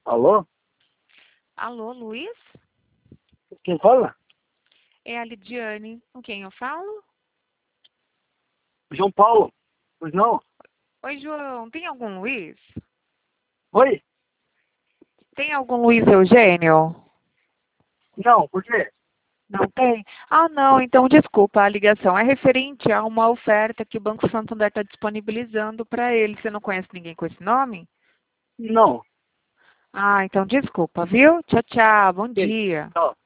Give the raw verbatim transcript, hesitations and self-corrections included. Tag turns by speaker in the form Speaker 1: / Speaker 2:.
Speaker 1: Alô?
Speaker 2: Alô, Luiz?
Speaker 1: Quem fala?
Speaker 2: É a Lidiane. Com quem eu falo?
Speaker 1: João Paulo. Pois não?
Speaker 2: Oi, João. Tem algum Luiz?
Speaker 1: Oi?
Speaker 2: Tem algum Luiz Eugênio?
Speaker 1: Não, por quê?
Speaker 2: Não tem? Ah, não. Então, desculpa, a ligação é referente a uma oferta que o Banco Santander está disponibilizando para ele. Você não conhece ninguém com esse nome?
Speaker 1: Não.
Speaker 2: Ah, então desculpa, viu? Tchau, tchau. Bom
Speaker 1: Ok.
Speaker 2: dia.
Speaker 1: Tchau.